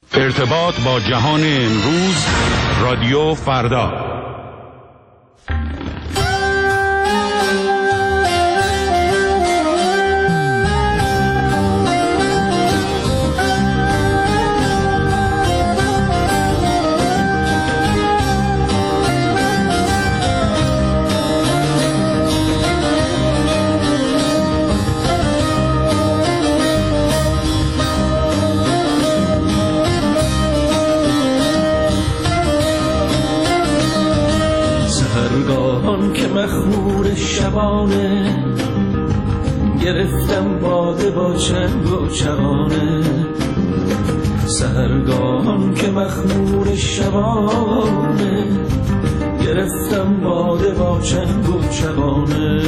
ارتباط با جهان امروز، رادیو فردا. که مخمور شبانه گرفتم باده با چنگ و چغانه، سحرگاهان که مخمور شبانه گرفتم باده با چنگ و چغانه،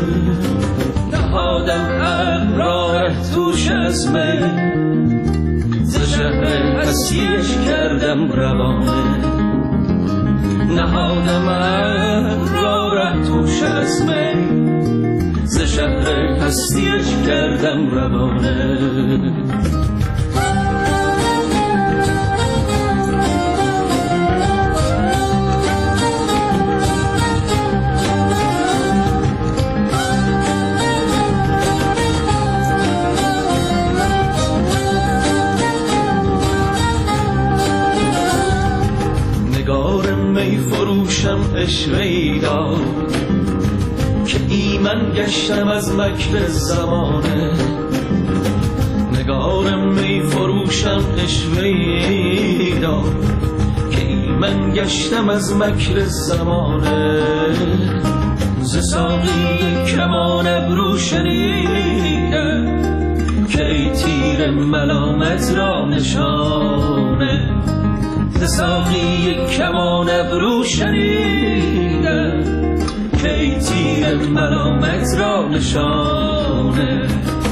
نهادم امرار توش از می ز شهر هستیش کردم روانه، نهادم را توش از می ز شهر هستیش کردم روانه. می فروشم عشقی داد که ایمن گشتم از مکر زمانه، نگار می فروشم عشقی داد که ایمن گشتم از مکر زمانه، ز ساقی کمان ابرو شنیدم که ای تیر ملامت را نشانه، ساقی کمان ابرو شنیدم که ای تیر ملامت را نشانه.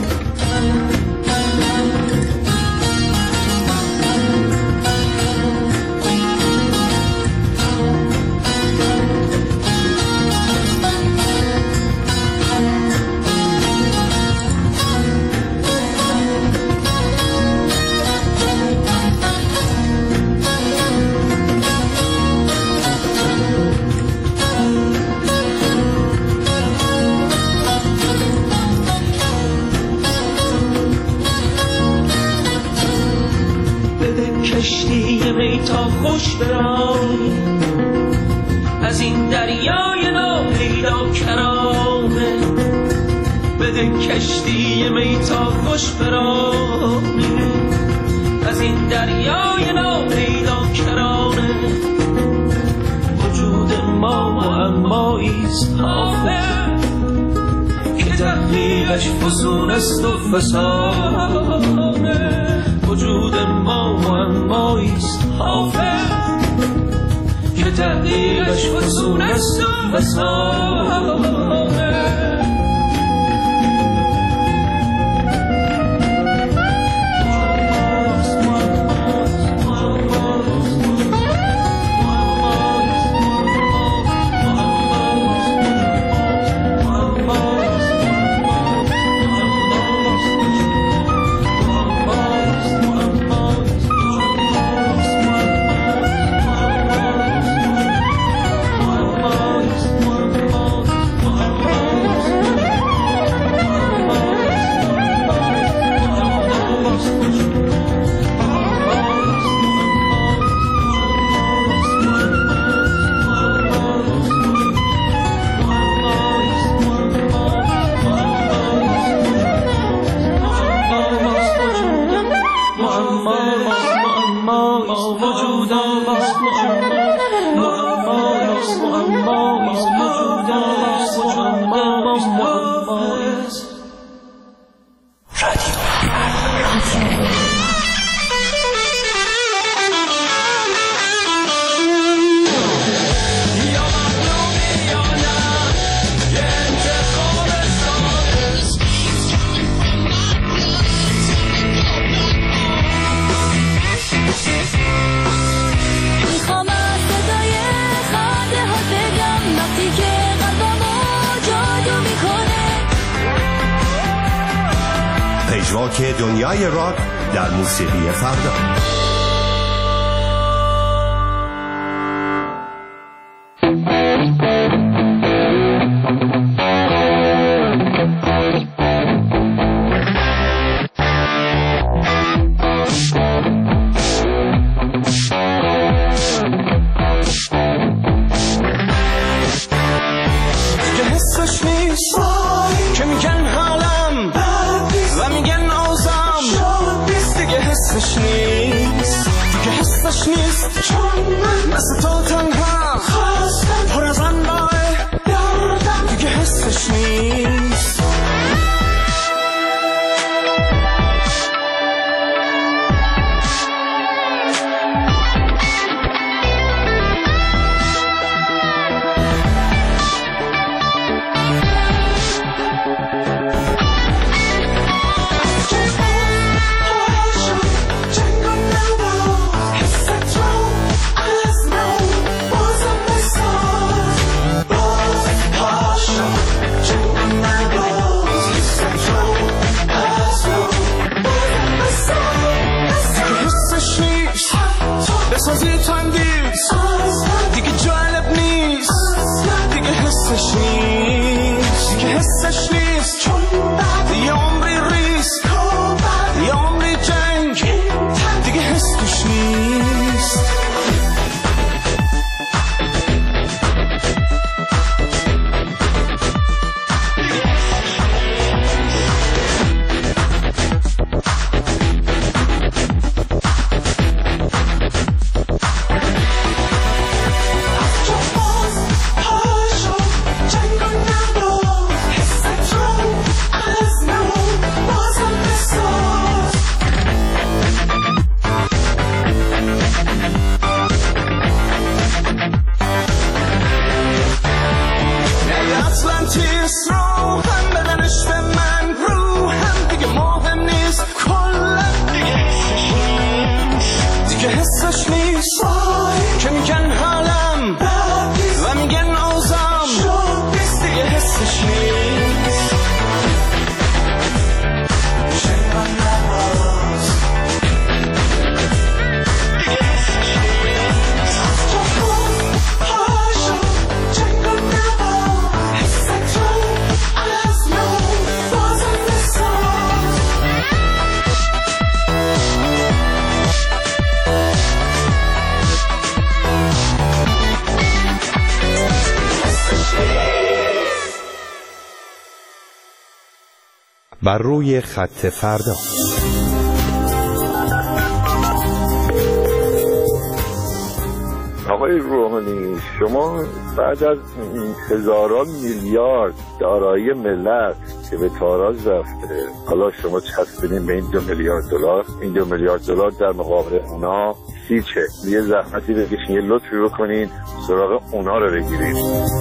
کشتی می تا خوش برای از این دریای ناپیدا کرانه، بده کشتی می تا خوش برای از این دریای ناپیدا کرانه، وجود ما معماییست حافظ که تحقیقش فسون است و فسانه، وجود ما معماییست حافظ که تحقیقش فسون است و فسانه. پژواک دنیای راک در موسیقی فردا. حسش نیست دیگه حسش نیست چون من مثل تو تنها خواستم پر از انواع دردم دیگه حسش نیست بسازی تندیز دیگه جالب نیست دیگه حسش نیست دیگه حسش نیست چون بعد یه عمری ریسک یه عمری جنگ دیگه حسش نیست که میگن حالم و میگن اوزام دیگه حسش نیست شنگان نباز دیگه حسش نیست تو پاشو شنگان نباز حس تو از نو بازم بساز بر روی خط فردا. آقای روحانی، شما بعد از هزاران میلیارد دارایی ملت که به تاراج رفته، حالا شما چسبیدین به این 2 میلیارد دلار، این 2 میلیارد دلار در مقابل اونا هیچه. یه زحمتی بکشین، یه لطفی بکنین سراغ اونا رو بگیرید.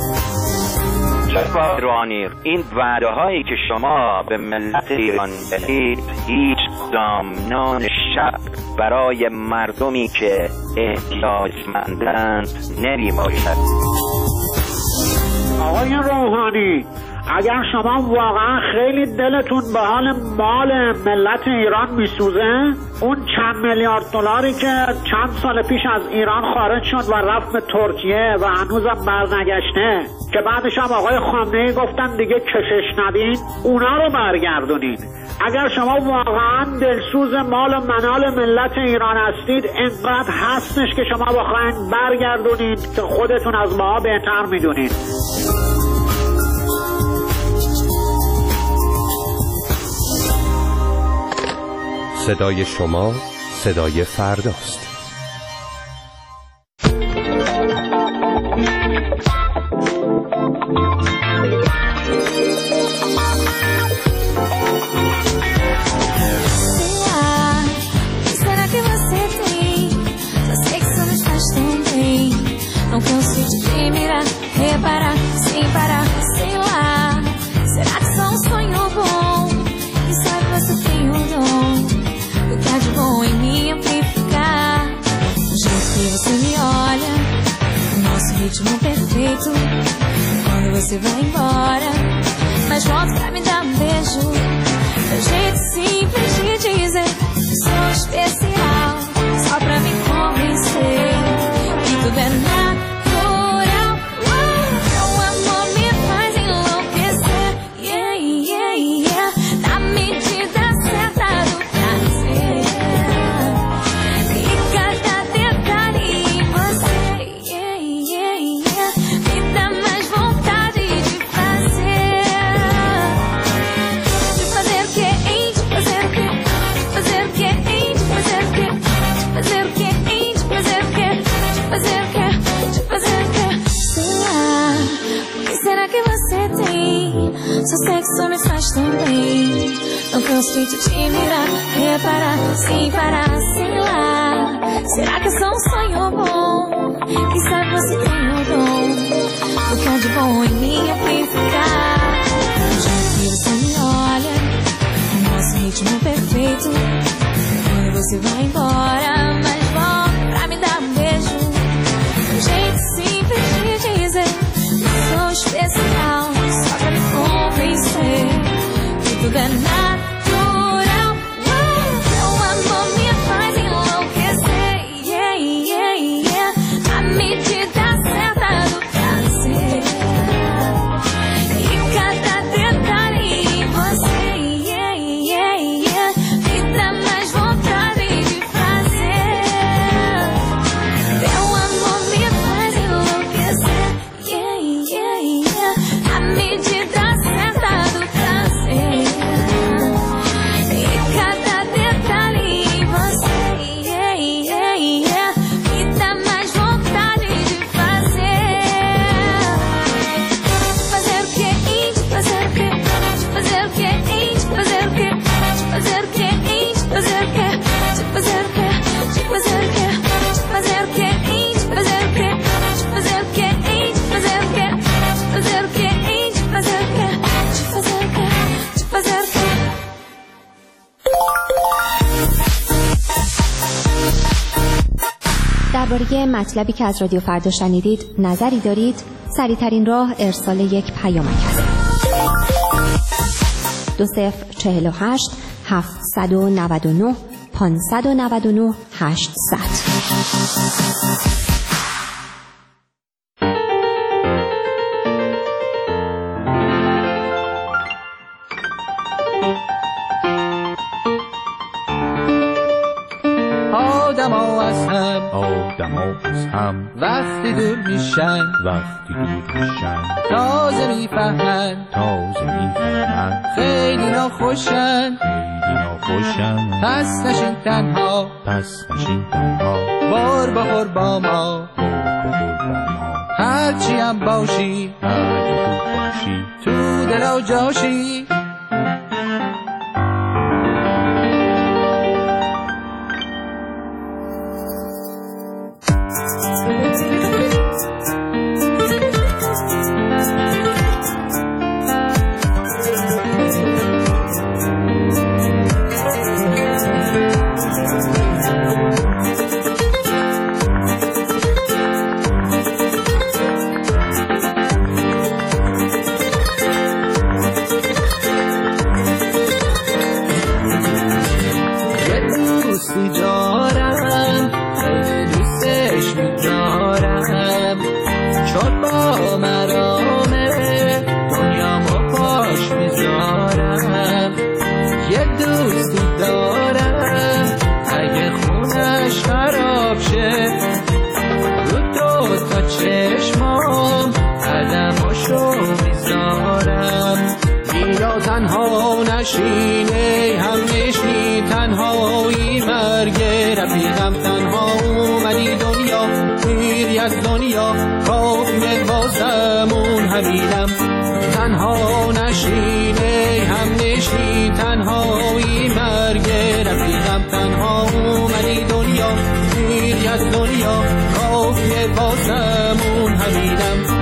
جناب روحانی، این وعده هایی که شما به ملت ایران دهید هیچ دامنان شب برای مردمی که احتیاجمندند نمی باشد. آقای روحانی، اگر شما واقعا خیلی دلتون به حال مال ملت ایران میسوزه، اون چند میلیارد دلاری که چند سال پیش از ایران خارج شد و رفت به ترکیه و هنوزم برنگشته، که بعدش هم آقای خامنه‌ای گفتن دیگه کشش ندین، اونا رو برگردونید. اگر شما واقعا دلسوز مال و منال ملت ایران هستید، اینقدر هستش که شما بخواین برگردونید که خودتون از ما بهتر میدونید. صدای شما صدای فرداست. Não canso de te mirar, reparar, sem parar, sei lá. Será que só um sonho bom? E sabe, você tem o dom do que há de bom em me amplificar. O jeito que você me olha, o nosso ritmo perfeito. Quando você vai embora, mas volta pra me dar um beijo. Meu jeito simples de dizer que sou especial, só pra me convencer que tudo é natural. Meu amor me faz enlouquecer, yeah, yeah, yeah. Na medida certa do prazer e cada detalhe em você, yeah, yeah, yeah. Me dá mais vontade de fazer o que, hein? De fazer o que? Fazer o que, hein? De fazer o que? também. Não cansei de te mirar, reparar, sem parar, sem lá. Será que é só um sonho bom? Quem sabe você tem o dom do que há de bom em mim é ficar. Do jeito que você me olha, o nosso ritmo perfeito. Quando você vai embora, mas volta pra me dar um beijo. Um jeito simples de dizer que sou especial, só pra me convencer que tudo é natural. Meu amor me faz enlouquecer, yeah, yeah, yeah. A medida certa do prazer e cada detalhe em você, yeah, yeah, yeah. Me dá mais vontade de fazer. Meu amor me faz enlouquecer, yeah, yeah, yeah. A medida certa do prazer e cada detalhe em você, yeah, yeah, yeah. Me dá mais vontade de fazer. Fazer o que? De fazer o que? De fazer o que? De fazer o que? De fazer o que? De fazer o que? De fazer o que? De fazer o que? De fazer o que? De fazer o que? De fazer o que? De fazer o que? De fazer o que? De fazer o que? De fazer o que? De fazer o que? درباره مطلبی که از رادیو فردا شنیدید نظری دارید؟ سریع‌ترین راه ارسال یک پیامک است. 2048 799 599 800. آدما از هم وقتی دور میشن تازه میفهمن خیلی ناخوشن پس نشین تنها بار بخور با ما هرچی هم باشی تو دل و جاشی. نشینه هم نشنی تنهایی مرگ رفیقم تنها اومدی دنیا میری از دنیا کافیه بازمون همینم تنها نشینه هم نشنی تنهایی مرگ رفیقم تنها اومدی دنیا میری از دنیا کافیه بازمون همینم.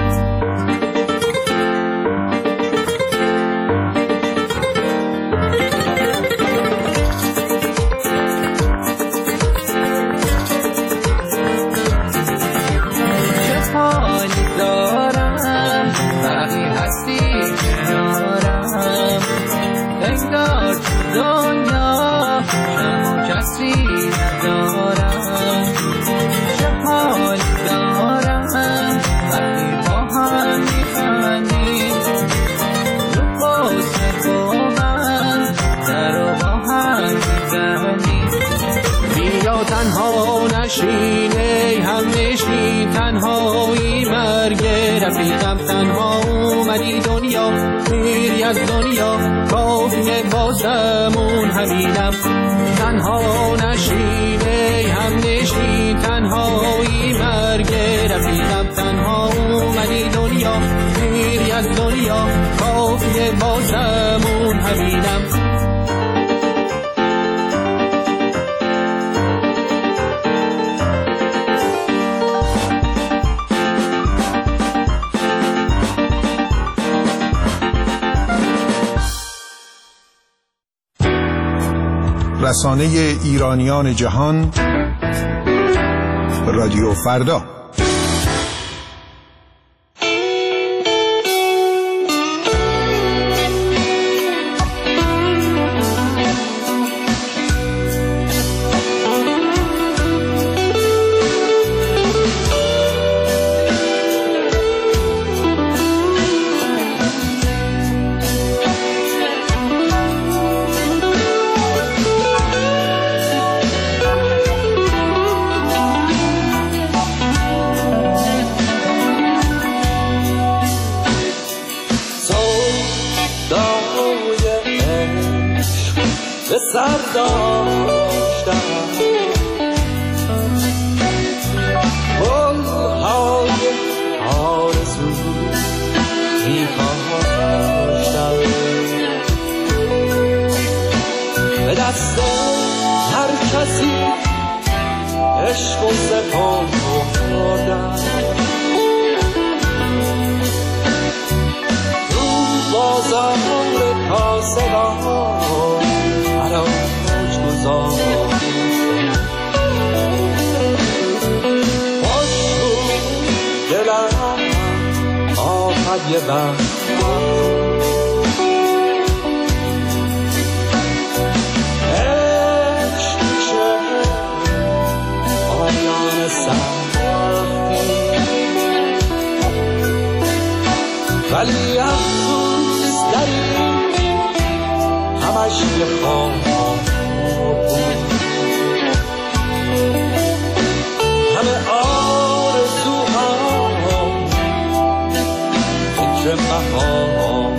نشینه هم نشنی تنهایی مرگ رفیقم تنها اومدی دنیا میری از دنیا کافیه بازمون همینم تنها نشینه هم نشنی تنهایی مرگ رفیقم تنها اومدی دنیا میری از دنیا کافیه بازمون همینم. رسانه ایرانیان جهان، رادیو فردا. ولی افسوس داری همش یه خواب همه آرزوها فکر بهار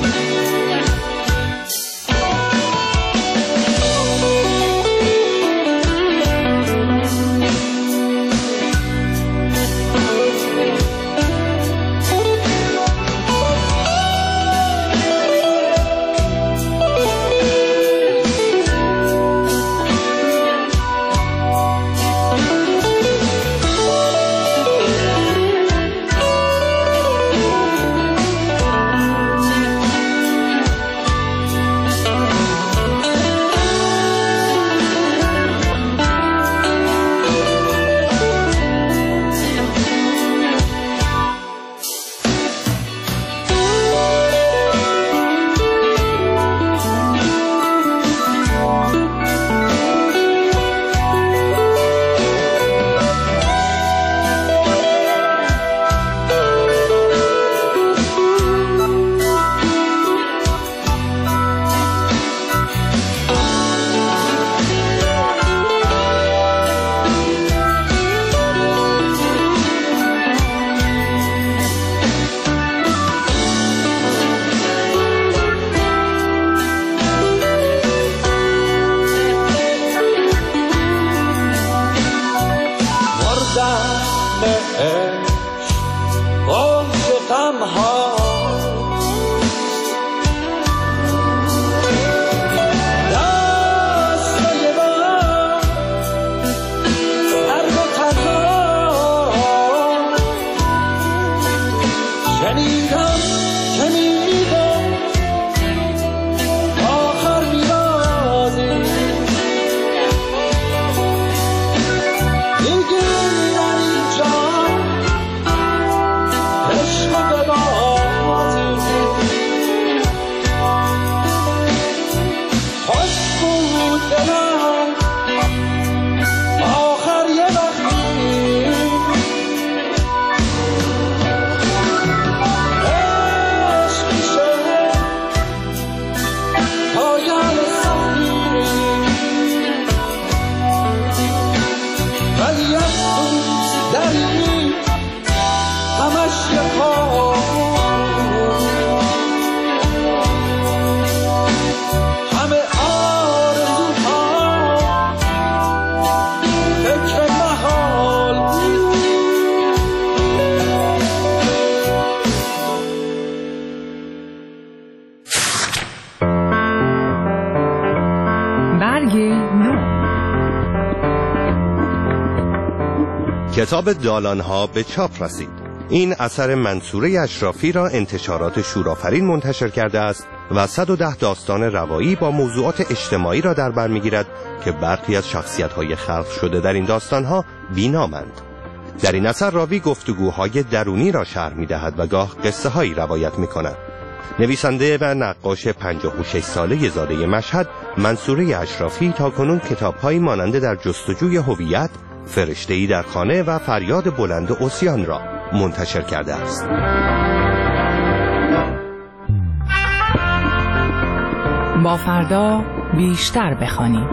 کتاب دالان‌ها به چاپ رسید. این اثر منصوره اشرافی را انتشارات شورآفرین منتشر کرده است و 110 داستان روایی با موضوعات اجتماعی را در بر می‌گیرد که برخی از شخصیت‌های خلق شده در این داستان‌ها بی‌نامند. در این اثر راوی گفتگوهای درونی را شرح می‌دهد و گاه قصه‌هایی روایت می‌کند. نویسنده و نقاش 56 ساله زاده مشهد منصوره اشرافی تاکنون کتاب‌هایی مانند در جستجوی هویت، فرشته‌ای در خانه و فریاد بلند عصیان را منتشر کرده است. با فردا بیشتر بخوانیم.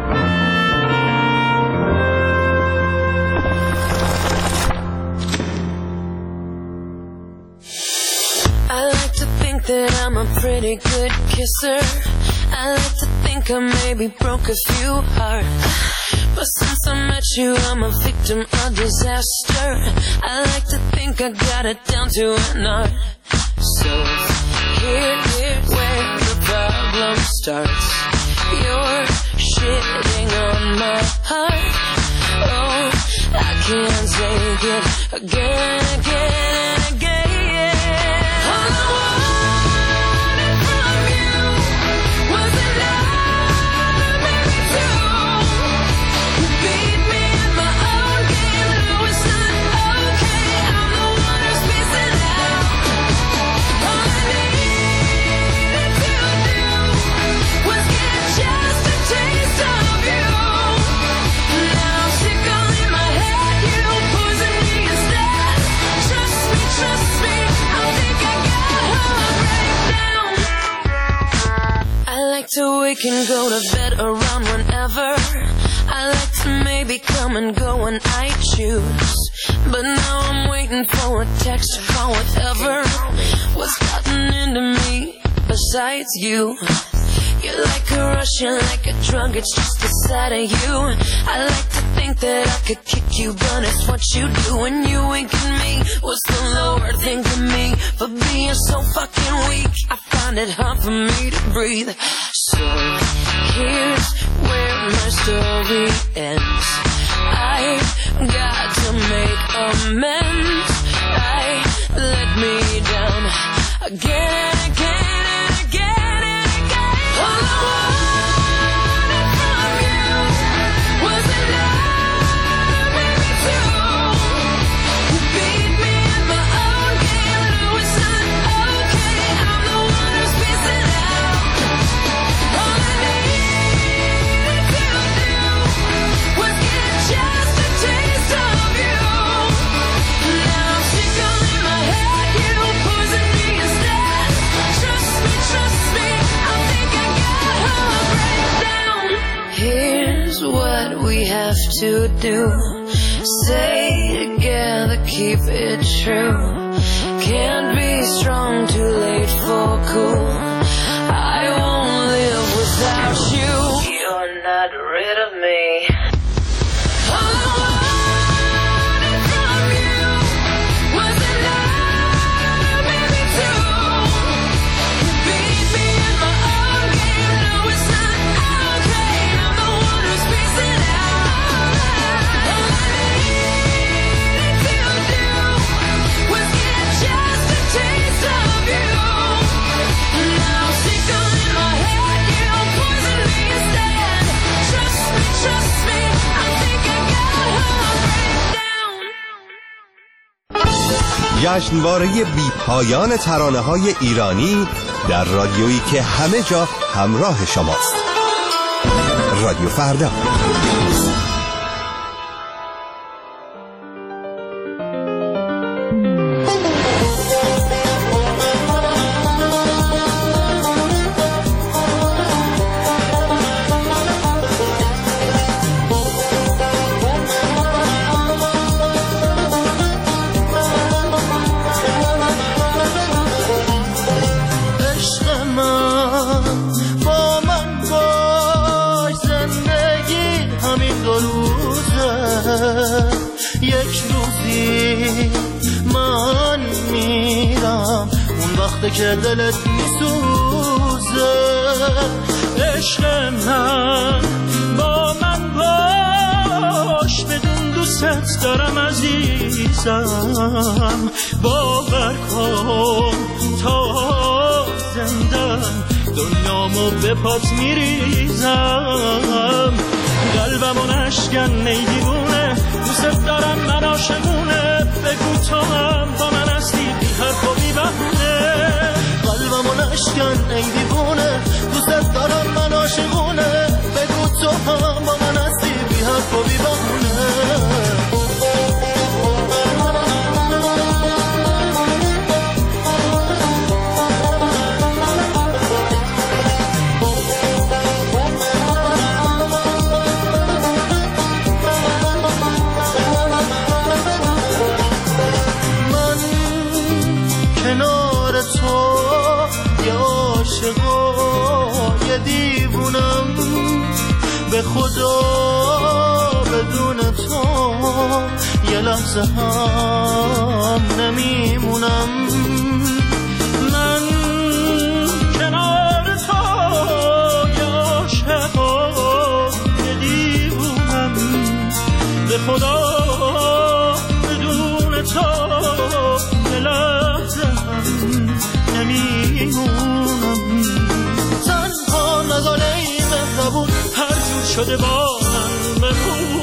I like to think that I'm a pretty good kisser. I like to think I maybe broke a few hearts. But since I met you, I'm a victim of disaster. I like to think I got it down to an art. So here's where the problem starts. You're shitting on my heart. Oh, I can't take it again and again and again. All I wanted from you was a love, maybe two. You beat me in my own game, knew it's not okay. I'm the one who's missing out. All I needed to do was get just a taste of you. Now I'm sick all in my head, you poison me instead. Trust me, I think I got heart breakdown. I like to wake and go to bed around whenever. I like to maybe come and go when I choose. But now I'm waiting for a text or call, whatever. What's gotten into me besides you? You're like a rush, you're like a drug, it's just the sight of you. I like to think that I could kick you, but it's what you do when you wink at me. What's the Lord think of me for being so fucking weak? I find it hard for me to breathe. So here's where my story ends. I got to make amends. I let me down again and again and again and again. All I wanted from you was a love, maybe two. You beat me in my own game, knew it's not okay. I'm the one who's missing out. All I needed to do was get just a taste of you. Now I'm sick all in my head, you poison me instead. Trust me, I think I got heart breakdown. Here's what we have to do. Stay together, keep it true. Can't be strong, too late for cool. I won't live without you. You're not rid of me. All I wanted from you was a love, maybe two. You beat me in my own game, knew it's not okay. I'm the one who's missing out. All I needed to do was get just a taste of you. Now I'm sick all in my head, you poison me instead. Trust me, I think I got heart breakdown. جشنواره بی پایان ترانه‌های ایرانی در رادیویی که همه جا همراه شماست. رادیو فردا. که دلت میسوزه عشق من با من باش بدون دوست دارم عزیزم باور کن تا زندم دنیامو به پات میریزم. قلبمو نشکن ای دیوونه، دوست دارم من عاشقونه، بگو تو هم با من هستی بی حرف و بی بهونه. قلبمو نشکن ای دیوونه، دوست دارم من عاشقونه، بگو تو هم با من هستی بی حرف و بی بهونه. یه دیوونم به خدا، بدون تو یه لحظه هم نمیمونم. من کنار تو یه عاشقا، یه دیوونم به خدا، بدون تو یه لحظه هم نمیمونم. تنها نزاله ای مهربون هر جور شده با من بخون.